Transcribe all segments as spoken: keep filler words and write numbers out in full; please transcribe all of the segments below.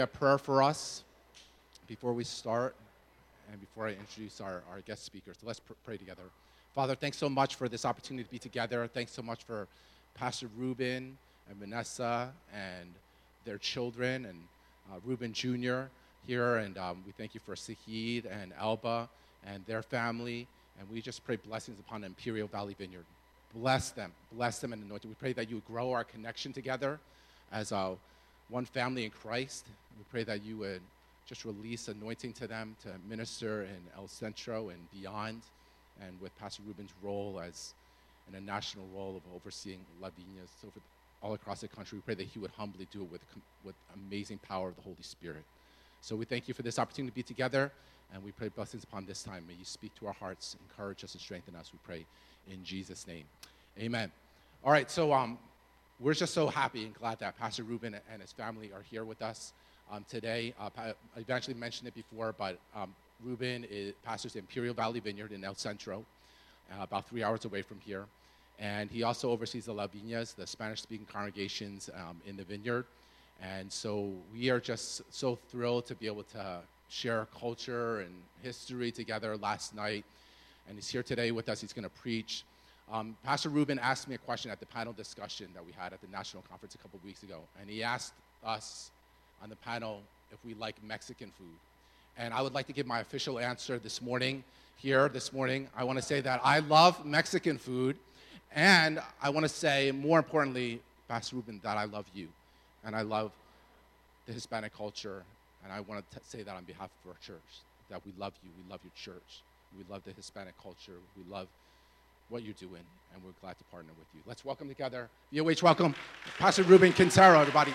A prayer for us before we start and before I introduce our, our guest speakers. So let's pr- pray together. Father, thanks so much for this opportunity to be together. Thanks so much for Pastor Ruben and Vanessa and their children and uh, Ruben Junior here. And um, we thank you for Sahid and Alba and their family. And we just pray blessings upon Imperial Valley Vineyard. Bless them. Bless them and anoint them. We pray that you would grow our connection together as a one family in Christ. We pray that you would just release anointing to them to minister in El Centro and beyond, and with Pastor Ruben's role as in a national role of overseeing La Viñas so for all across the country. We pray that he would humbly do it with, with amazing power of the Holy Spirit. So we thank you for this opportunity to be together, and we pray blessings upon this time. May you speak to our hearts, encourage us, and strengthen us, we pray in Jesus' name. Amen. All right, so um, we're just so happy and glad that Pastor Ruben and his family are here with us um, today. Uh, I eventually mentioned it before, but um, Ruben is, pastors Imperial Valley Vineyard in El Centro, uh, about three hours away from here. And he also oversees the La Viñas, the Spanish-speaking congregations um, in the vineyard. And so we are just so thrilled to be able to share culture and history together last night. And he's here today with us. He's going to preach. Um, Pastor Ruben asked me a question at the panel discussion that we had at the national conference a couple of weeks ago. And he asked us on the panel if we like Mexican food. And I would like to give my official answer this morning, here this morning. I want to say that I love Mexican food. And I want to say, more importantly, Pastor Ruben, that I love you. And I love the Hispanic culture. And I want to t- say that on behalf of our church, that we love you. We love your church. We love the Hispanic culture. We love what you're doing, and we're glad to partner with you. Let's welcome together, V O H welcome, Pastor Ruben Quintero, everybody.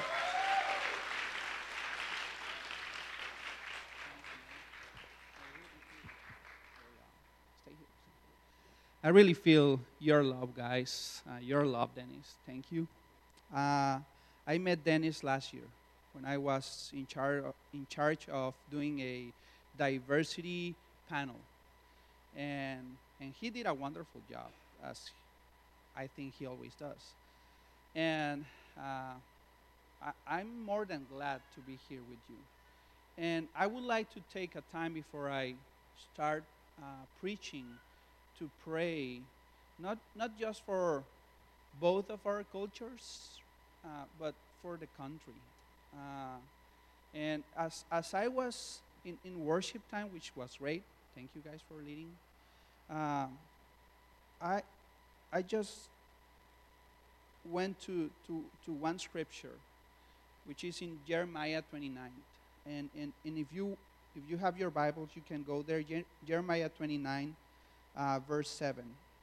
I really feel your love, guys. Uh, your love, Dennis. Thank you. Uh, I met Dennis last year when I was in charge in charge of doing a diversity panel, and and he did a wonderful job, as I think he always does. And uh, I, I'm more than glad to be here with you. And I would like to take a time before I start uh, preaching to pray, not not just for both of our cultures, uh, but for the country. Uh, and as as I was in, in worship time, which was great, thank you guys for leading. Um, I I just went to, to, to one scripture, which is in Jeremiah twenty-nine. And, and and if you if you have your Bibles, you can go there. Jer- Jeremiah twenty-nine, uh, verse seven.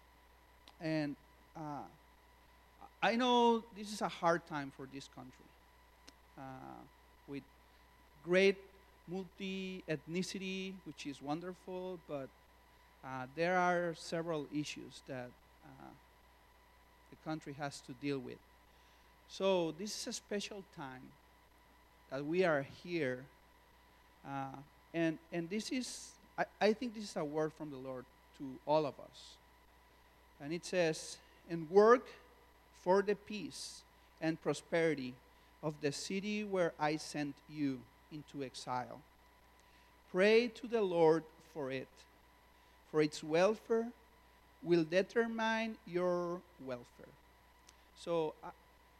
And uh, I know this is a hard time for this country, uh, with great multi-ethnicity, which is wonderful, but Uh, there are several issues that uh, the country has to deal with. So this is a special time that we are here, uh, and and this is I, I think this is a word from the Lord to all of us. And it says, "And work for the peace and prosperity of the city where I sent you into exile. Pray to the Lord for it. For its welfare will determine your welfare." So uh,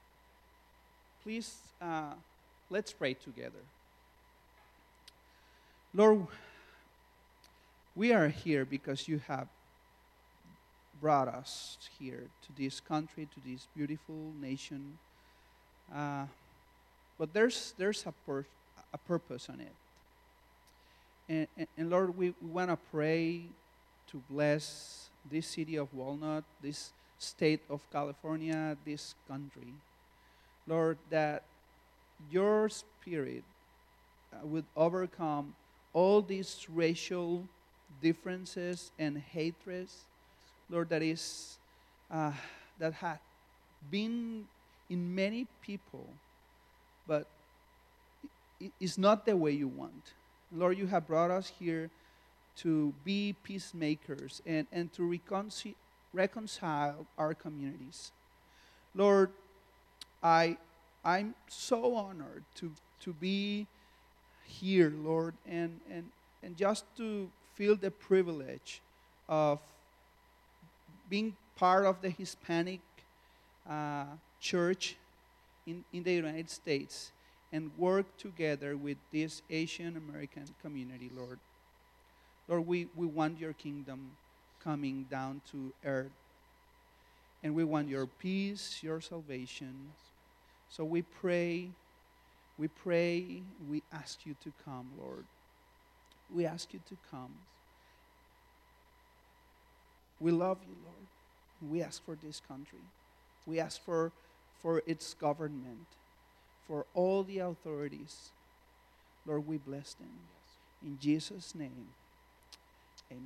please, uh, let's pray together. Lord, we are here because you have brought us here to this country, to this beautiful nation. Uh, but there's there's a, pur- a purpose on it. And, and, and Lord, we, we want to pray to bless this city of Walnut, this state of California, this country. Lord, that your spirit uh, would overcome all these racial differences and hatreds, Lord, that is uh, that had been in many people, but it is not the way you want. Lord, you have brought us here to be peacemakers and, and to reconcile, reconcile our communities. Lord, I, I'm so honored to, to be here, Lord, and, and, and just to feel the privilege of being part of the Hispanic uh, church in, in the United States and work together with this Asian American community, Lord. Lord, we, we want your kingdom coming down to earth. And we want your peace, your salvation. So we pray, we pray, we ask you to come, Lord. We ask you to come. We love you, Lord. We ask for this country. We ask for, for its government, for all the authorities. Lord, we bless them. In Jesus' name, amen.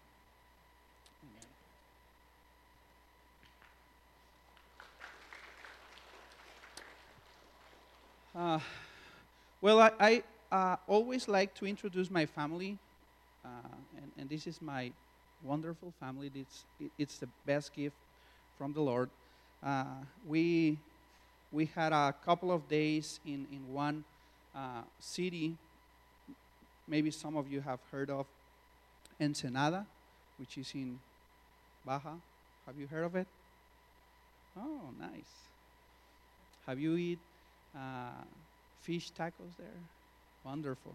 Uh, well, I, I uh, always like to introduce my family, uh, and, and this is my wonderful family. It's, it's the best gift from the Lord. Uh, we, we had a couple of days in, in one uh, city, maybe some of you have heard of Ensenada, which is in Baja. Have you heard of it? Oh, nice. Have you eaten Uh, fish tacos there? Wonderful.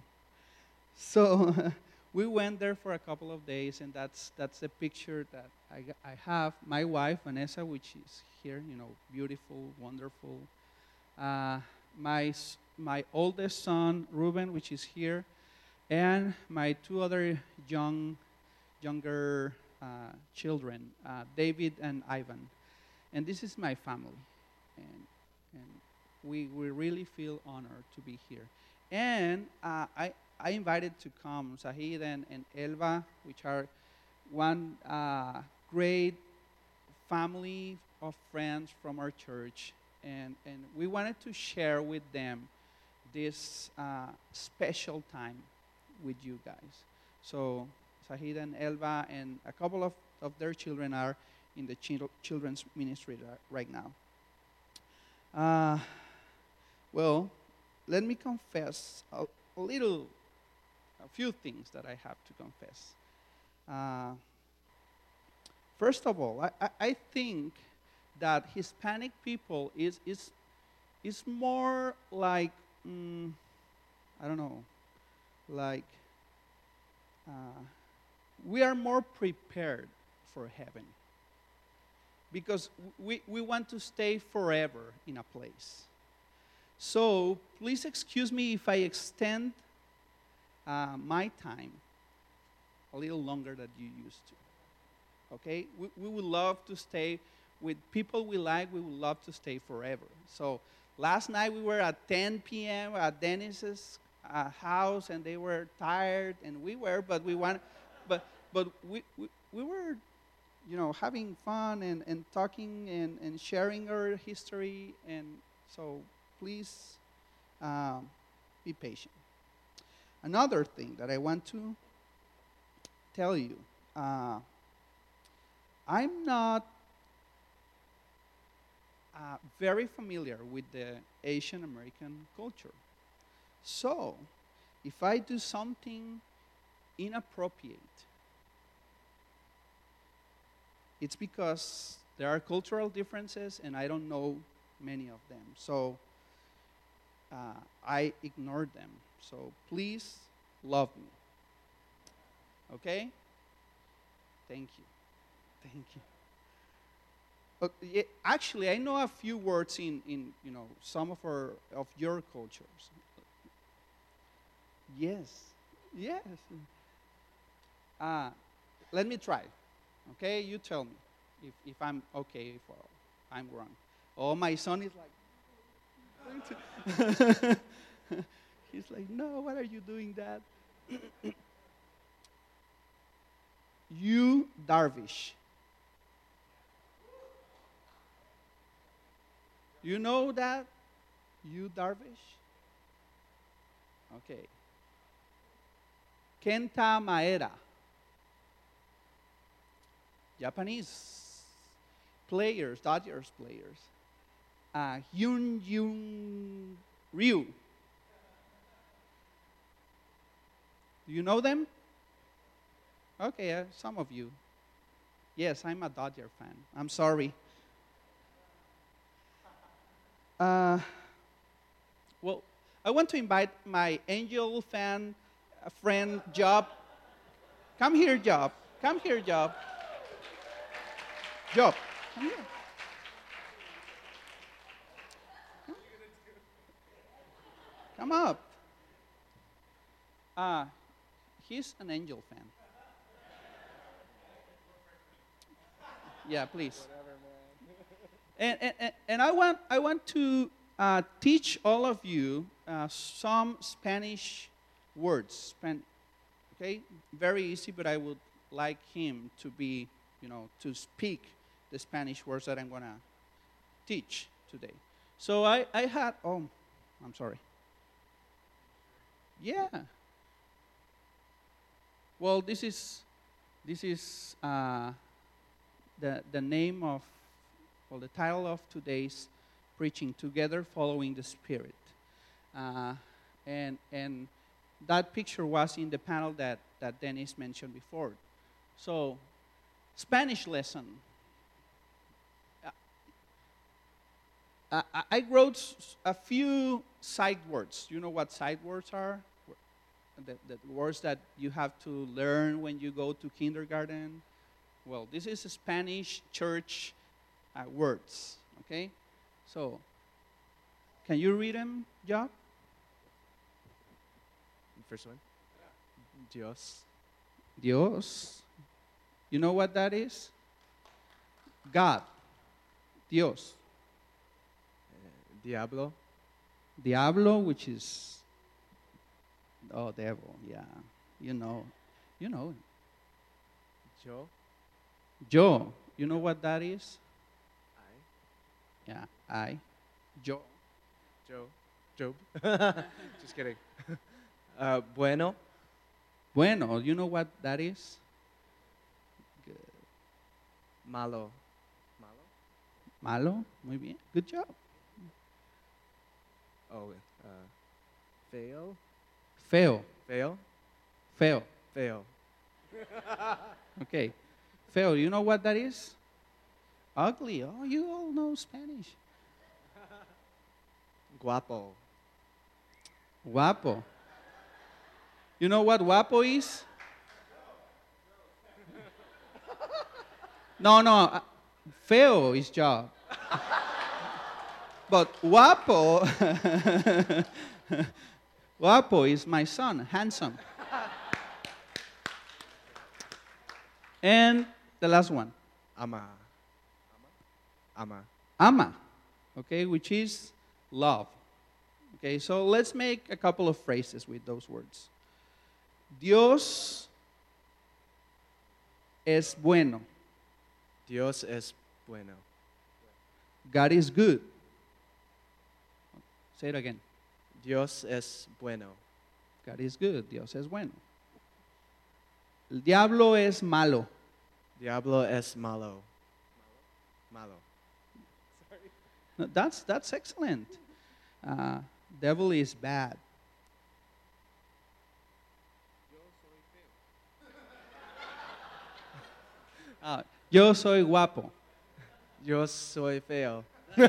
So we went there for a couple of days, and that's that's the picture that I, I have. My wife, Vanessa, which is here, you know, beautiful, wonderful. Uh, my, my oldest son, Ruben, which is here, and my two other young, younger uh, children, uh, David and Ivan. And this is my family. And, and We, we really feel honored to be here. And uh, I, I invited to come Sahid and, and Elva, which are one uh, great family of friends from our church. And, and we wanted to share with them this uh, special time with you guys. So Sahid and Elva and a couple of, of their children are in the chil- children's ministry right now. Uh, Well, let me confess a, a little, a few things that I have to confess. Uh, first of all, I, I, I think that Hispanic people is is is more like mm, I don't know, like uh, we are more prepared for heaven because we we want to stay forever in a place. So please excuse me if I extend uh, my time a little longer than you used to. Okay? We, we would love to stay with people we like. We would love to stay forever. So last night we were at ten p.m. at Dennis's uh, house, and they were tired, and we were, but we want, but but we, we we were, you know, having fun and, and talking and, and sharing our history, and so. Please um, be patient. Another thing that I want to tell you, uh, I'm not uh, very familiar with the Asian American culture. So, if I do something inappropriate, it's because there are cultural differences and I don't know many of them. So, Uh, I ignored them. So please love me. Okay? Thank you. Thank you. Okay, yeah, actually, I know a few words in, in you know some of our of your cultures. Yes. Yes. Uh, let me try. Okay? You tell me if, if I'm okay, if I'm wrong. Oh, my son is like he's like, no, what are you doing that? You Darvish. You know that? You Darvish? Okay. Kenta Maeda. Japanese players, Dodgers players. Uh, Hyun Jung Ryu. Do you know them? Okay, uh, some of you. Yes, I'm a Dodger fan. I'm sorry. Uh, well, I want to invite my Angel fan uh, friend, Job. Come here, Job. Come here, Job. Job, come here. Come up. Uh, he's an Angel fan. Yeah, please. And, and, and I want I want to uh, teach all of you uh, some Spanish words. Span- okay, very easy, but I would like him to be, you know, to speak the Spanish words that I'm gonna teach today. So I, I had oh, I'm sorry. Yeah. Well, this is this is uh, the the name of well the title of today's preaching, Together Following the Spirit, uh, and and that picture was in the panel that that Dennis mentioned before. So, Spanish lesson. Uh, I, I wrote s- a few side words. You know what side words are? The, the words that you have to learn when you go to kindergarten. Well, this is Spanish church uh, words, okay? So, can you read them, Job? First one. Dios. Dios. You know what that is? God. Dios. Uh, Diablo. Diablo, which is, oh, devil, yeah. You know, you know. Yo. Joe, you know what that is? I. Yeah, I. Joe. Joe. Job. Just kidding. Uh, bueno. Bueno, you know what that is? Good. Malo. Malo. Malo, muy bien. Good job. Oh. Uh, fail. Feo, Fail. feo. Fail. Okay. Feo, you know what that is? Ugly. Oh, you all know Spanish. Guapo. Guapo. You know what guapo is? No, no. uh, Feo is job. But guapo, guapo is my son, handsome. And the last one, Ama. Ama. ama, okay, which is love. Okay, so let's make a couple of phrases with those words. Dios es bueno. Dios es bueno. God is good. Say it again. Dios es bueno. God is good. Dios es bueno. El diablo es malo. Diablo es malo. Malo. No, that's, that's excellent. Uh, devil is bad. Uh, yo soy guapo. Yo soy feo.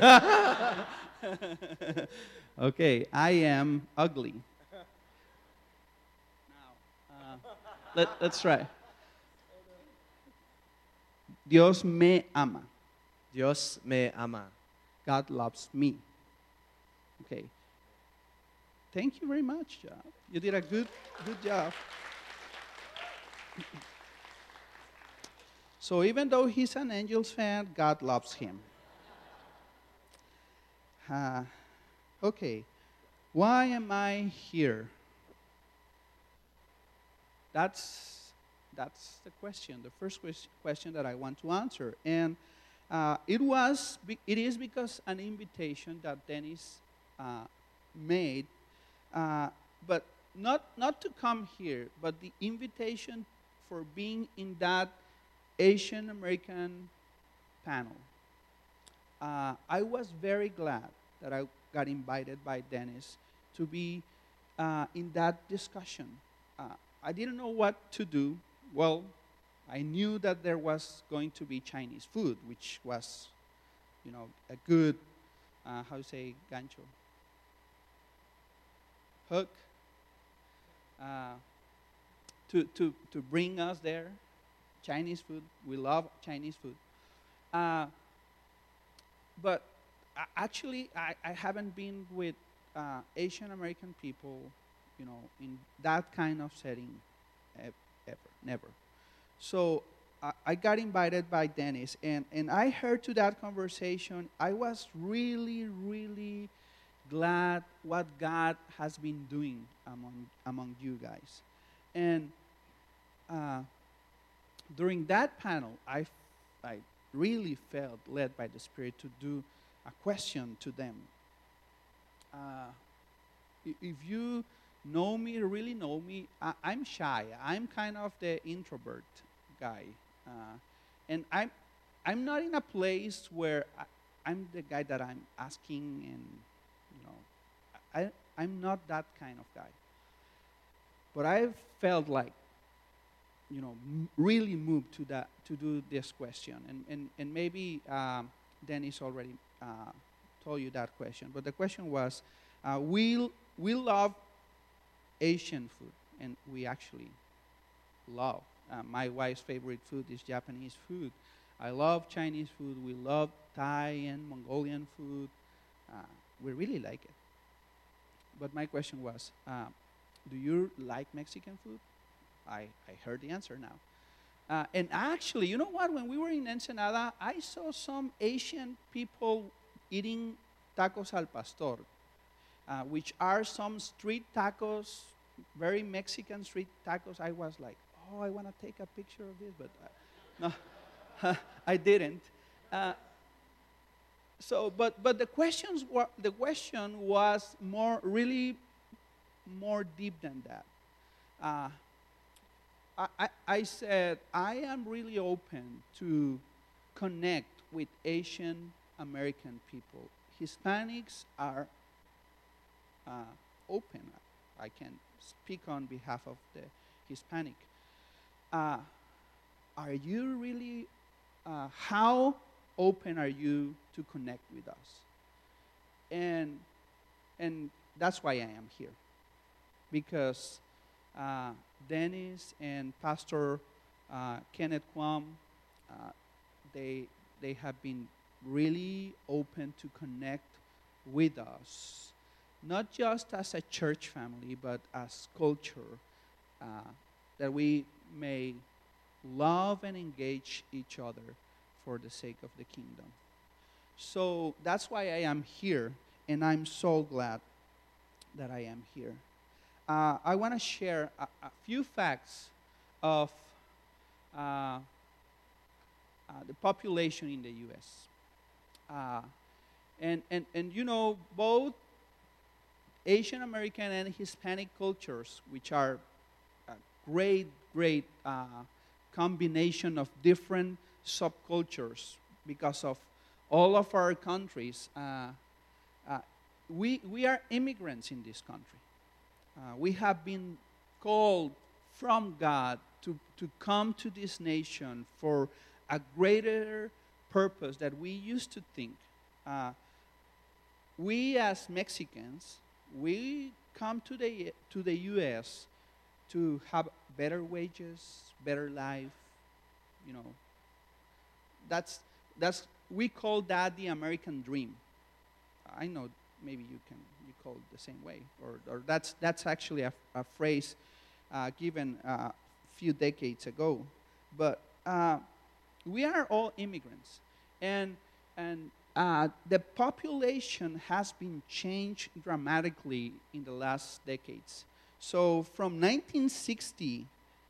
Okay, I am ugly. Now, uh, let, let's try. Dios me ama. Dios me ama. God loves me. Okay. Thank you very much, Job. You did a good, good job. So even though he's an Angels fan, God loves him. Uh, okay. Why am I here? That's that's the question. The first ques- question that I want to answer, and uh, it was be- it is because an invitation that Dennis uh, made, uh, but not not to come here, but the invitation for being in that Asian American panel. Uh, I was very glad that I got invited by Dennis to be uh, in that discussion. Uh, I didn't know what to do. Well, I knew that there was going to be Chinese food, which was, you know, a good, uh, how to say, gancho, hook, uh, to, to, to bring us there. Chinese food, we love Chinese food. Uh, but uh, actually, I, I haven't been with uh, Asian American people, you know, in that kind of setting ever, never. So I, I got invited by Dennis, and, and I heard to that conversation. I was really, really glad what God has been doing among, among you guys. And uh, during that panel, I, I really felt led by the Spirit to do a question to them. Uh, if you know me, really know me, I, I'm shy. I'm kind of the introvert guy. Uh, and I'm, I'm not in a place where I, I'm the guy that I'm asking and, you know, I, I'm not that kind of guy. But I felt like, you know, m- really moved to that to do this question, and and and maybe um, Dennis already uh, told you that question. But the question was, uh, we we love Asian food, and we actually love. Uh, my wife's favorite food is Japanese food. I love Chinese food. We love Thai and Mongolian food. Uh, we really like it. But my question was, uh, do you like Mexican food? I, I heard the answer now. Uh, and actually, you know what? When we were in Ensenada, I saw some Asian people eating tacos al pastor, uh, which are some street tacos, very Mexican street tacos. I was like, oh, I want to take a picture of this, but uh, no, I didn't. Uh, so, but but the questions were, the question was more really more deep than that. Uh, I, I said, I am really open to connect with Asian American people. Hispanics are uh, open. I can speak on behalf of the Hispanic. Uh, are you really, uh, how open are you to connect with us? And, and that's why I am here. Because uh, Dennis and Pastor uh, Kenneth Kwam, uh, they, they have been really open to connect with us, not just as a church family, but as culture, uh, that we may love and engage each other for the sake of the kingdom. So that's why I am here, and I'm so glad that I am here. Uh, I want to share a, a few facts of uh, uh, the population in the U S. Uh, and, and, and you know, both Asian American and Hispanic cultures, which are a great, great uh, combination of different subcultures because of all of our countries, uh, uh, we, we are immigrants in this country. Uh, we have been called from God to, to come to this nation for a greater purpose that we used to think. Uh, we as Mexicans, we come to the, to the U S to have better wages, better life, you know. That's, that's, we call that the American dream. I know maybe you can you call it the same way, or, or that's that's actually a, a phrase uh, given a uh, few decades ago. But uh, we are all immigrants, and and uh, the population has been changed dramatically in the last decades. So from nineteen sixty,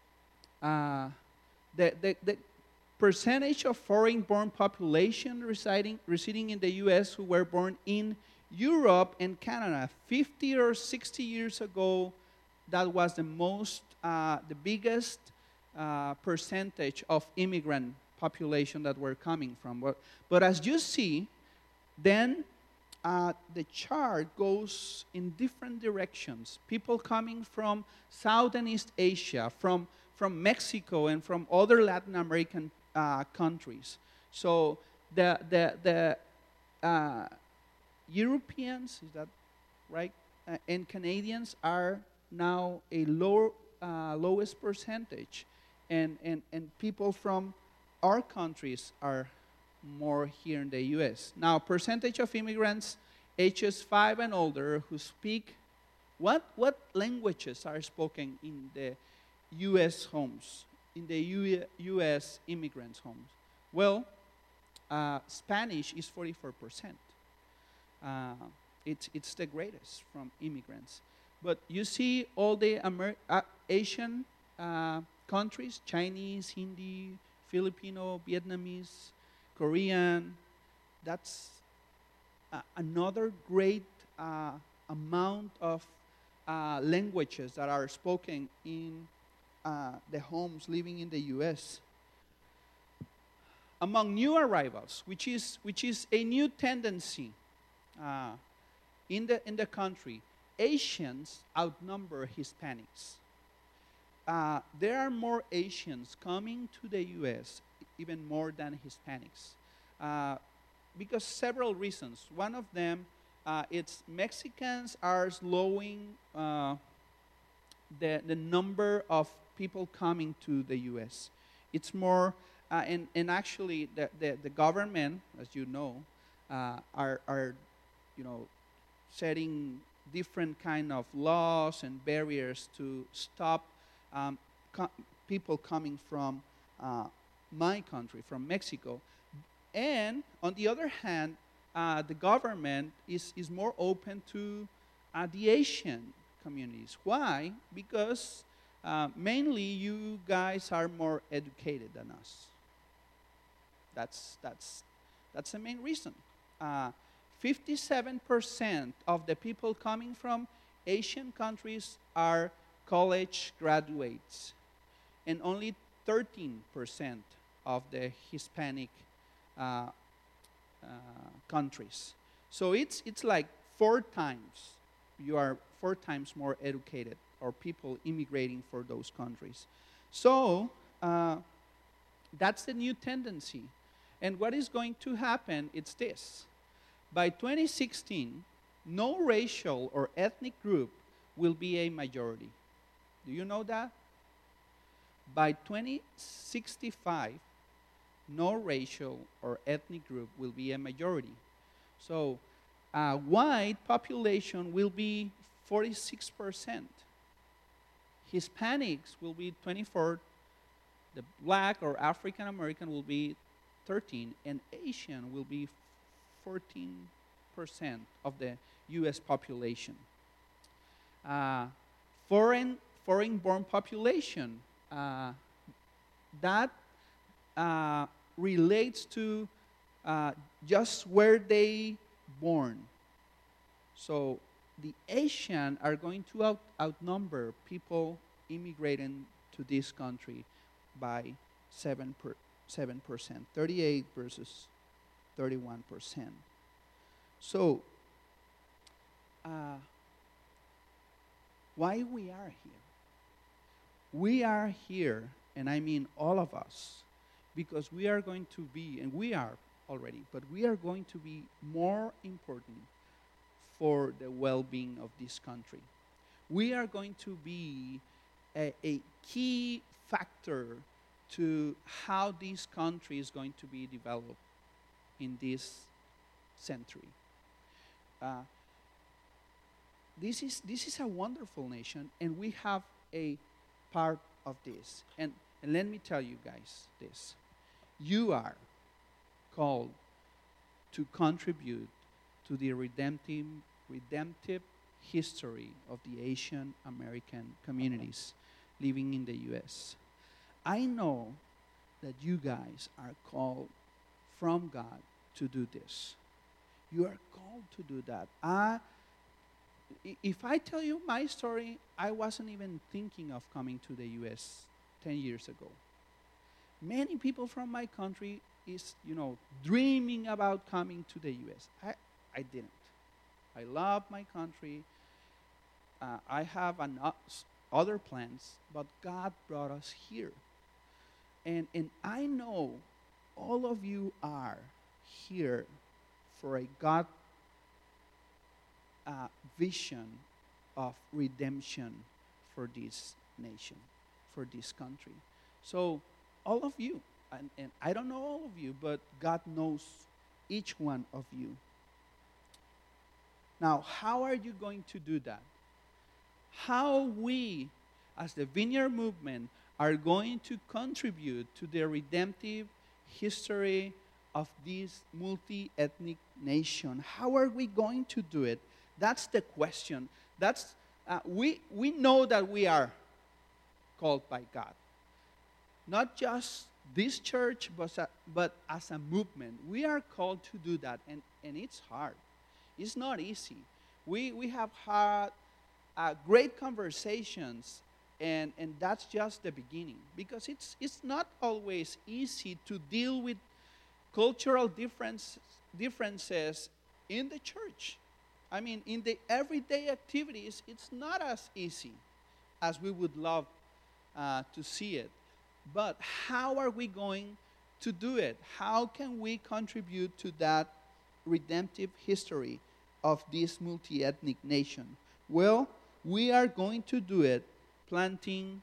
uh, the, the the percentage of foreign-born population residing residing in the U S who were born in Europe and Canada, fifty or sixty years ago, that was the most, uh, the biggest uh, percentage of immigrant population that were coming from. But, but as you see, then uh, the chart goes in different directions. People coming from South and East Asia, from, from Mexico, and from other Latin American uh, countries. So the, the, the uh, Europeans, is that right? Uh, and Canadians are now a low, uh, lowest percentage. And, and, and people from our countries are more here in the U S. Now, percentage of immigrants ages five and older who speak, what, what languages are spoken in the U S homes, in the U U.S. immigrants' homes? Well, uh, Spanish is forty-four percent. Uh, it's, it's the greatest from immigrants. But you see all the Amer uh, Asian uh, countries, Chinese, Hindi, Filipino, Vietnamese, Korean, that's uh, another great uh, amount of uh, languages that are spoken in uh, the homes living in the U S. Among new arrivals, which is, which is a new tendency uh, in, the, in the country, Asians outnumber Hispanics. Uh, there are more Asians coming to the U S, even more than Hispanics, uh, because several reasons. One of them, uh, it's Mexicans are slowing uh, the, the number of people coming to the U S. It's more, uh, and, and actually the, the, the government, as you know, uh, are, are, you know, setting different kind of laws and barriers to stop um, co people coming from uh, my country, from Mexico. And on the other hand, uh, the government is, is more open to uh, the Asian communities. Why? Because uh, mainly you guys are more educated than us. That's, that's, that's the main reason. Uh, fifty-seven percent of the people coming from Asian countries are college graduates, and only thirteen percent of the Hispanic uh, uh, countries. So it's, it's like four times, you are four times more educated, or people immigrating for those countries. So uh, that's the new tendency. And what is going to happen, it's this. By twenty sixteen, no racial or ethnic group will be a majority. Do you know that? By twenty sixty-five, no racial or ethnic group will be a majority. So, uh, white population will be forty-six percent. Hispanics will be twenty-four. The black or African American will be thirteen, and Asian will be fourteen percent of the U S population. Uh, foreign foreign-born population, uh, that uh, relates to uh, just where they born. So the Asian are going to out outnumber people immigrating to this country by seven per seven percent, thirty-eight versus thirty-one percent. So, uh, why we are here? We are here, and I mean all of us, because we are going to be, and we are already, but we are going to be more important for the well-being of this country. We are going to be a, a key factor to how this country is going to be developed in this century. Uh, this is this is a wonderful nation, and we have a part of this. And, and let me tell you guys this. You are called to contribute to the redemptive, redemptive history of the Asian American communities living in the U S. I know that you guys are called from God to do this. You are called to do that. I, if I tell you my story, I wasn't even thinking of coming to the U S ten years ago. Many people from my country is, you know, dreaming about coming to the U S. I, I didn't. I love my country. Uh, I have an, uh, other plans, but God brought us here. And, and I know all of you are here for a God uh, vision of redemption for this nation, for this country. So, all of you, and, and I don't know all of you, but God knows each one of you. Now, how are you going to do that? How we, as the Vineyard Movement, are going to contribute to the redemptive history of this multi-ethnic nation. How are we going to do it? That's the question. That's uh, we we know that we are called by God. Not just this church, but, uh, but as a movement. We are called to do that, and, and it's hard. It's not easy. We, we have had uh, great conversations, and, and that's just the beginning. Because it's, it's not always easy to deal with cultural difference, differences in the church. I mean, in the everyday activities, it's not as easy as we would love uh, to see it. But how are we going to do it? How can we contribute to that redemptive history of this multi-ethnic nation? Well, we are going to do it planting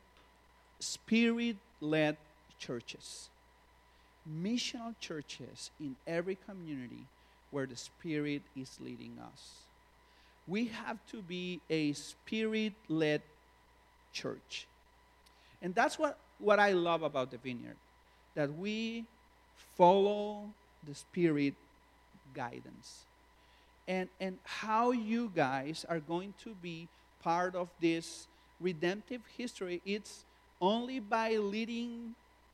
spirit-led churches, missional churches in every community where the Spirit is leading us. We have to be a spirit-led church. And that's what, what I love about the Vineyard, that we follow the Spirit guidance. And, and how you guys are going to be part of this redemptive history, it's only by leading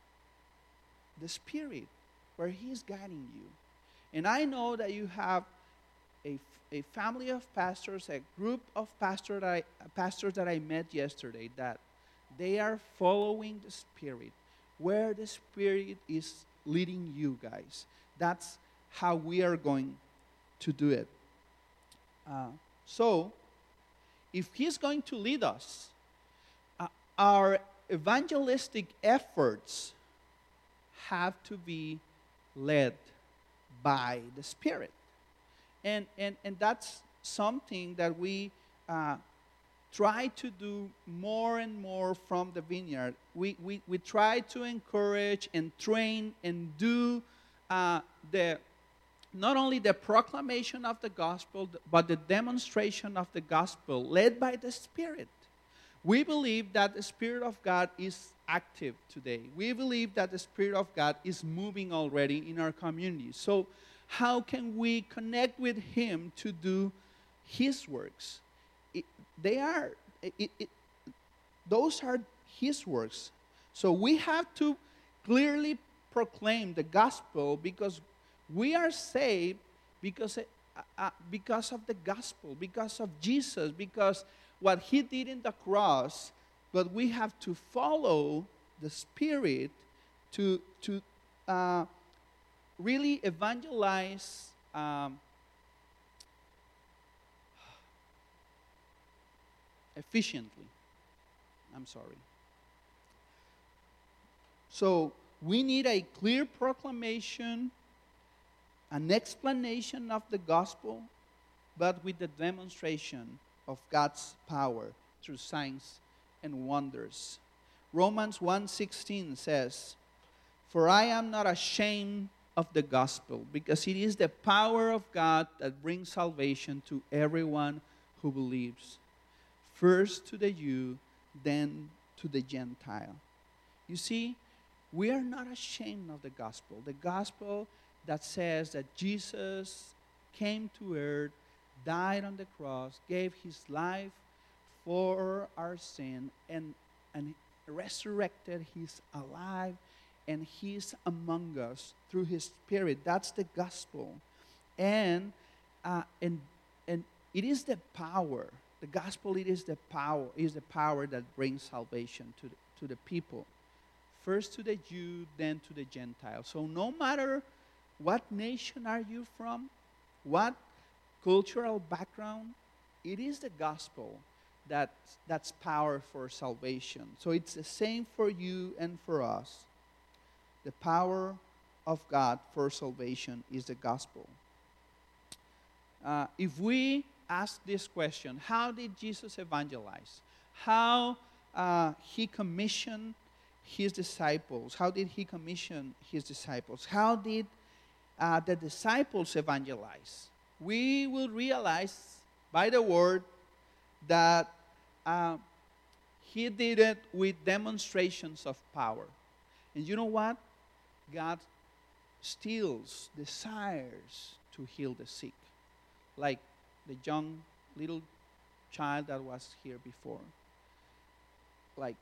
the Spirit where He's guiding you. And I know that you have a, a family of pastors, a group of pastors that I, pastors that I met yesterday, that they are following the Spirit, where the Spirit is leading you guys. That's how we are going to do it. Uh, so, if He's going to lead us, uh, our evangelistic efforts have to be led by the Spirit. And, and, and that's something that we uh, try to do more and more from the Vineyard. We, we, we try to encourage and train and do uh, the not only the proclamation of the gospel, but the demonstration of the gospel led by the Spirit. We believe that the Spirit of God is active today. We believe that the Spirit of God is moving already in our community. So how can we connect with Him to do His works? It, they are, it, it, those are His works. So we have to clearly proclaim the gospel, because we are saved because, uh, uh, because of the gospel, because of Jesus, because what He did in the cross. But we have to follow the Spirit to, to uh, really evangelize um, efficiently. I'm sorry. So we need a clear proclamation, an explanation of the gospel, but with the demonstration of God's power through signs and wonders. Romans one sixteen says, "For I am not ashamed of the gospel, because it is the power of God that brings salvation to everyone who believes, first to the Jew, then to the Gentile." You see, we are not ashamed of the gospel. The gospel that says that Jesus came to earth, died on the cross, gave His life for our sin, and, and resurrected. He's alive, and He's among us through His Spirit. That's the gospel. And, uh, and, and it is the power. The gospel, it is the power, is the power that brings salvation to the, to the people. First to the Jew, then to the Gentile. So no matter what nation are you from, what cultural background, it is the gospel that that's power for salvation. So it's the same for you and for us. The power of God for salvation is the gospel. Uh, if we ask this question, how did Jesus evangelize? How uh, he commissioned his disciples? How did he commission his disciples? How did uh, the disciples evangelize? We will realize by the word that uh, he did it with demonstrations of power. And you know what? God still desires to heal the sick, like the young little child that was here before. Like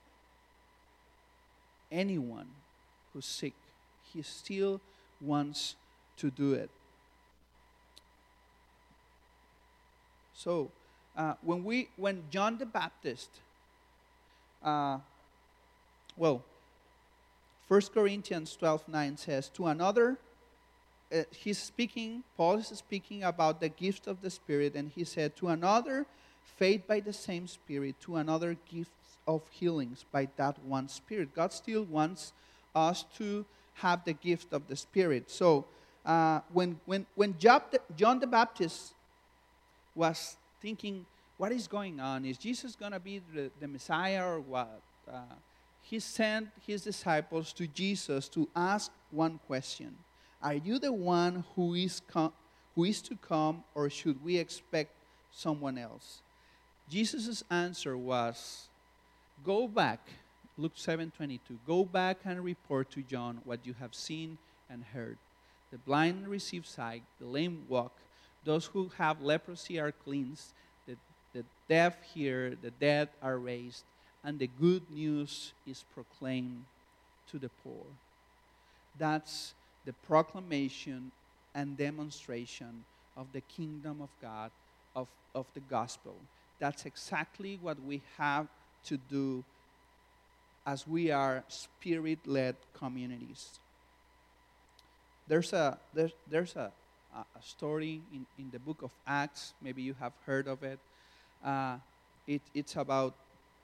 anyone who's sick, he still wants to do it. So, uh, when we, when John the Baptist, uh, well, First Corinthians twelve nine says, to another, uh, he's speaking, Paul is speaking about the gift of the Spirit, and he said, to another, faith by the same Spirit, to another, gifts of healings by that one Spirit. God still wants us to have the gift of the Spirit. So, uh, when, when, when John the Baptist was thinking, what is going on? Is Jesus going to be the, the Messiah or what? Uh, he sent his disciples to Jesus to ask one question. Are you the one who is, com- who is to come, or should we expect someone else? Jesus' answer was, go back, Luke seven twenty-two, go back and report to John what you have seen and heard. The blind receive sight, the lame walk, those who have leprosy are cleansed, the, the deaf hear, the dead are raised, and the good news is proclaimed to the poor. That's the proclamation and demonstration of the kingdom of God, of, of the gospel. That's exactly what we have to do as we are spirit-led communities. There's a there's, there's a, a story in, in the book of Acts. Maybe you have heard of it. Uh, it it's about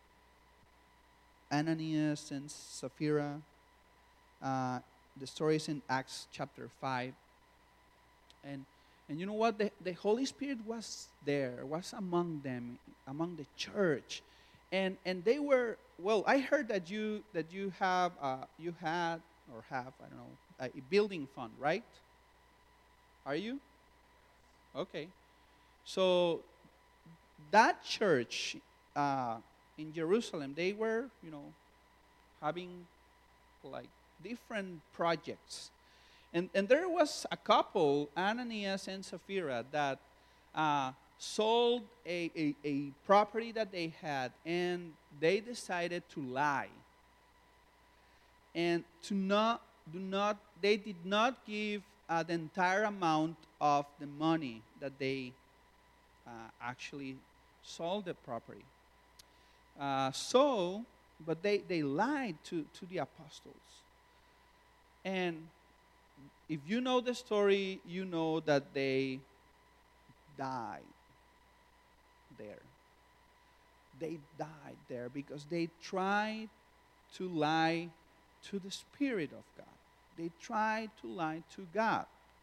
Ananias and Sapphira. Uh, the story is in Acts chapter five. And and you know what? The, the Holy Spirit was there, was among them, among the church. And and they were, well, I heard that you that you have uh, you had or have, I don't know, a building fund, right? Are you? Okay. So that church uh, in Jerusalem, they were, you know, having like different projects. And and there was a couple, Ananias and Sapphira, that uh, sold a, a, a property that they had, and they decided to lie. And to not, do not, they did not give uh, the entire amount of the money that they uh, actually sold the property. Uh, so, but they, they lied to, to the apostles. And if you know the story, you know that they died there. They died there because they tried to lie to the Spirit of God. They tried to lie to God.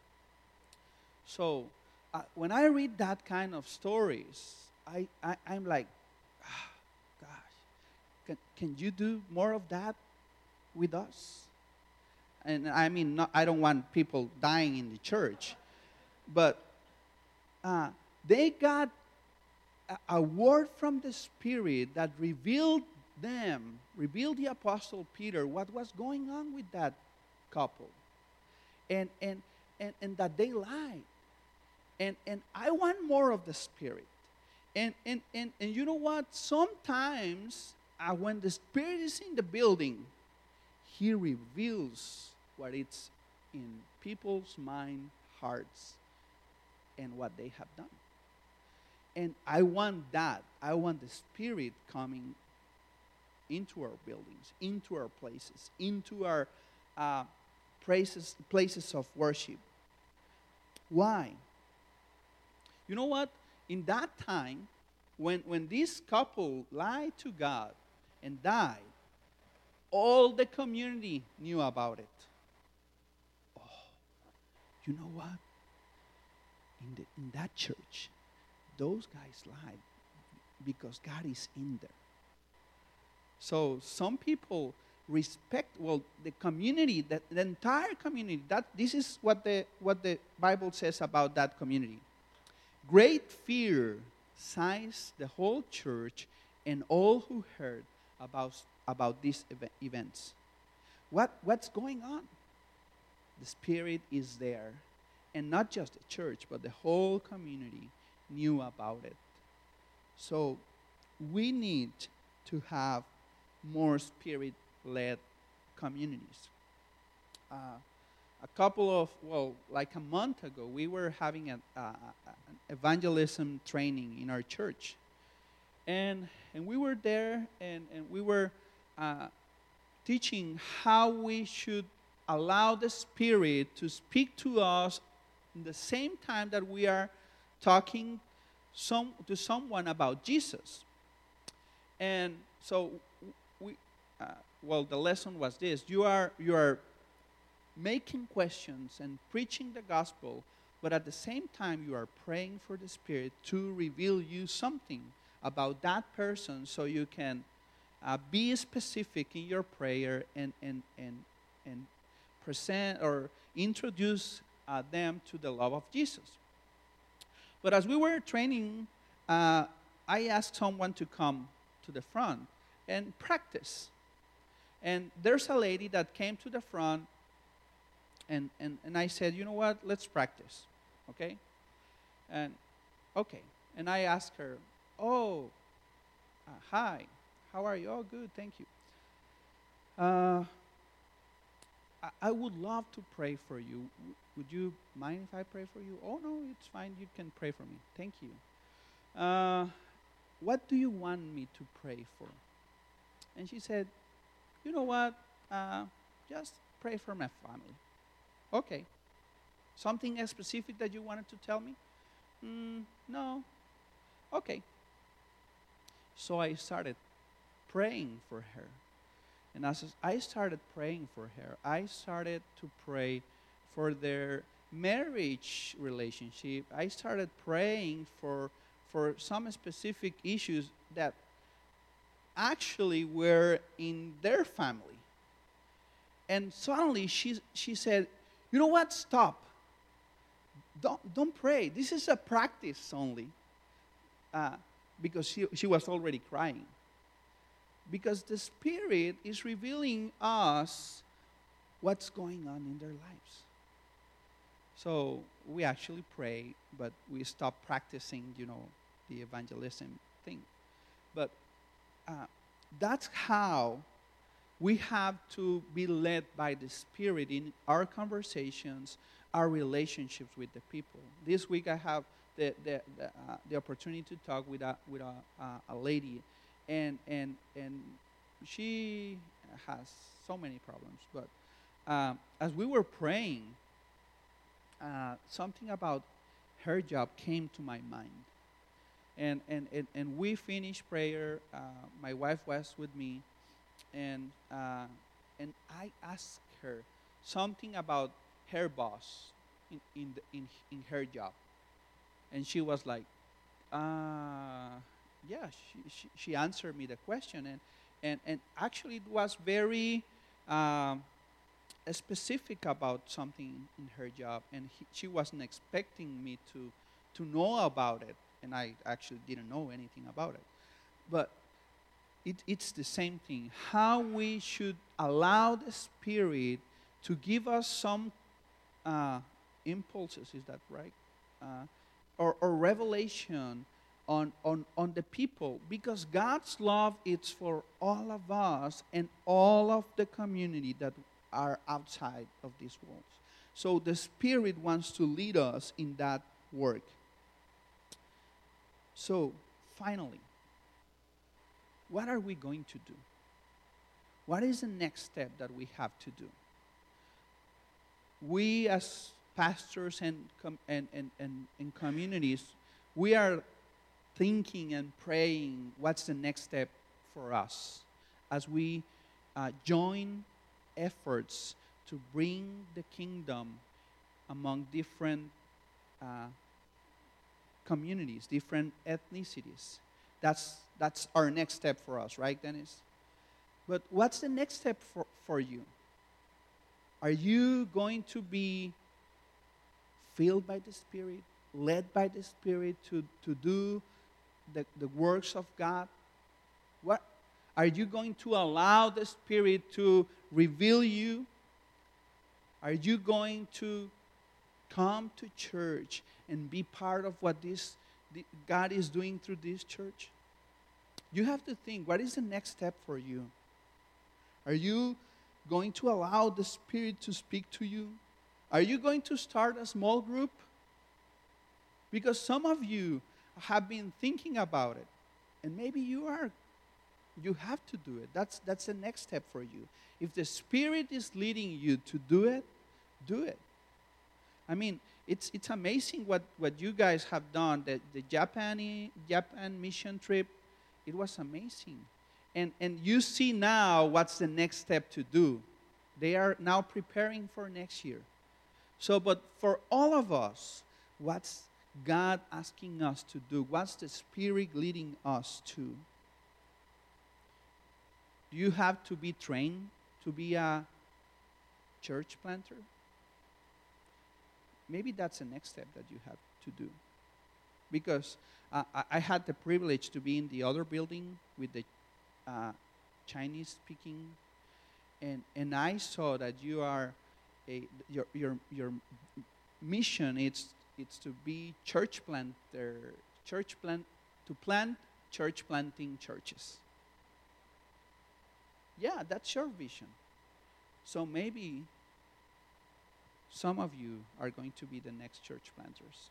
So, uh, when I read that kind of stories, I, I, I'm like, ah, gosh, can, can you do more of that with us? And I mean, not, I don't want people dying in the church, but uh, they got a, a word from the Spirit that revealed them, revealed the Apostle Peter what was going on with that couple, and and and, and that they lied. And and I want more of the Spirit. And and and, and you know what? Sometimes uh, when the Spirit is in the building, He reveals what it's in people's mind, hearts, and what they have done. And I want that. I want the Spirit coming into our buildings, into our places, into our uh, places, places of worship. Why? You know what? In that time, when, when this couple lied to God and died, all the community knew about it. Oh, you know what? In, the, in that church, those guys lied because God is in there. So some people respect, well, the community, that the entire community. That this is what the what the Bible says about that community. Great fear seized the whole church and all who heard about about these ev- events. What what's going on? The Spirit is there, and not just the church, but the whole community knew about it. So we need to have more Spirit-led communities. Uh, a couple of, well, like a month ago, we were having a, a, a, an evangelism training in our church. And, and we were there, and, and we were uh, teaching how we should allow the Spirit to speak to us in the same time that we are talking some, to someone about Jesus. And so, we, uh, well, the lesson was this. You are, you are making questions and preaching the gospel, but at the same time, you are praying for the Spirit to reveal you something about that person so you can uh, be specific in your prayer and, and, and, and present or introduce uh, them to the love of Jesus. But as we were training, uh, I asked someone to come to the front and practice. And there's a lady that came to the front, and, and, and I said, you know what, let's practice, okay? And, okay. And I asked her, oh, uh, hi, how are you? Oh, good, thank you. Uh, I, I would love to pray for you. W- would you mind if I pray for you? Oh, no, it's fine, you can pray for me. Thank you. Uh, what do you want me to pray for? And she said, you know what, uh, just pray for my family. Okay. Something specific that you wanted to tell me? Mm, no. Okay. So I started praying for her. And as I started praying for her, I started to pray for their marriage relationship. I started praying for, for some specific issues that actually were in their family. And suddenly she, she said, you know what, stop. Don't, don't pray. This is a practice only. Uh, because she, she was already crying. Because the Spirit is revealing us what's going on in their lives. So we actually pray, but we stopped practicing, you know, the evangelism thing. But uh, that's how we have to be led by the Spirit in our conversations, our relationships with the people. This week I have the the the, uh, the opportunity to talk with a with a, uh, a lady, and and and she has so many problems. But um, as we were praying, uh, something about her job came to my mind. And, and, and, and we finished prayer. Uh, my wife was with me. And, uh, and I asked her something about her boss in, in, the, in, in her job. And she was like, uh, yeah, she, she, she answered me the question. And, and, and actually it was very um, specific about something in her job. And he, she wasn't expecting me to, to know about it. And I actually didn't know anything about it. But it, it's the same thing. How we should allow the Spirit to give us some uh, impulses, is that right? Uh, or, or revelation on, on, on the people. Because God's love is for all of us and all of the community that are outside of these walls. So the Spirit wants to lead us in that work. So, finally, what are we going to do? What is the next step that we have to do? We as pastors and, com- and, and, and, and communities, we are thinking and praying what's the next step for us as we uh, join efforts to bring the kingdom among different uh, communities, different ethnicities. That's, that's our next step for us, right, Dennis? But what's the next step for, for you? Are you going to be filled by the Spirit, led by the Spirit to, to do the, the works of God? What are you going to allow the Spirit to reveal you? Are you going to come to church and be part of what this the, God is doing through this church? You have to think, what is the next step for you? Are you going to allow the Spirit to speak to you? Are you going to start a small group? Because some of you have been thinking about it, and maybe you are, you have to do it. That's, that's the next step for you. If the Spirit is leading you to do it, do it. I mean, it's, it's amazing what, what you guys have done. The, the Japan, Japan mission trip, it was amazing. And, and you see now what's the next step to do. They are now preparing for next year. So, but for all of us, what's God asking us to do? What's the Spirit leading us to? Do you have to be trained to be a church planter? Maybe that's the next step that you have to do. Because uh, I, I had the privilege to be in the other building with the uh, Chinese speaking, and, and I saw that you are a, your, your, your mission is it's to be church planter, church plant, to plant church planting churches. Yeah, that's your vision. So maybe some of you are going to be the next church planters.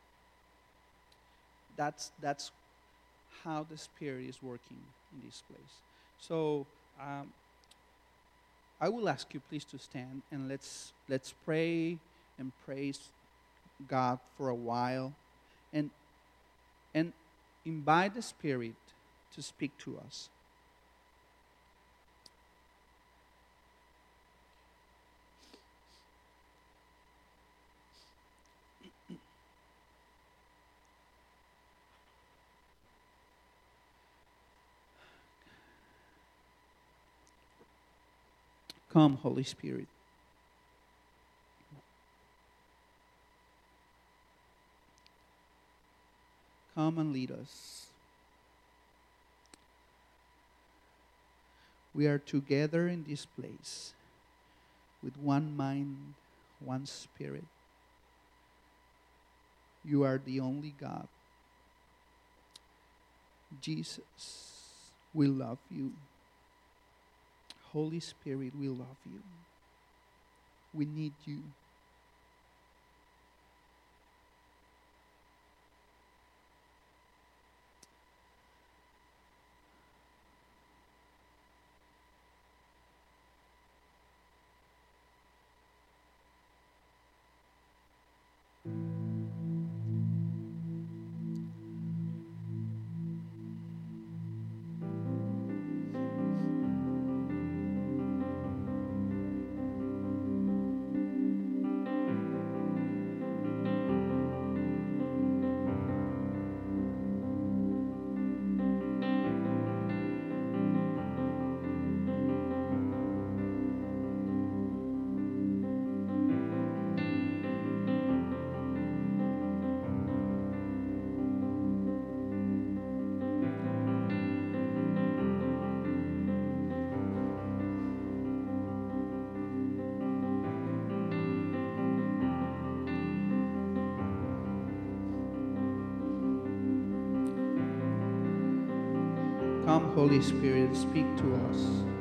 That's, that's how the Spirit is working in this place. So um, I will ask you please to stand and let's, let's pray and praise God for a while and, and invite the Spirit to speak to us. Come, Holy Spirit. Come and lead us. We are together in this place with one mind, one spirit. You are the only God. Jesus, we love you. Holy Spirit, we love you. We need you. Come, Holy Spirit, speak to us.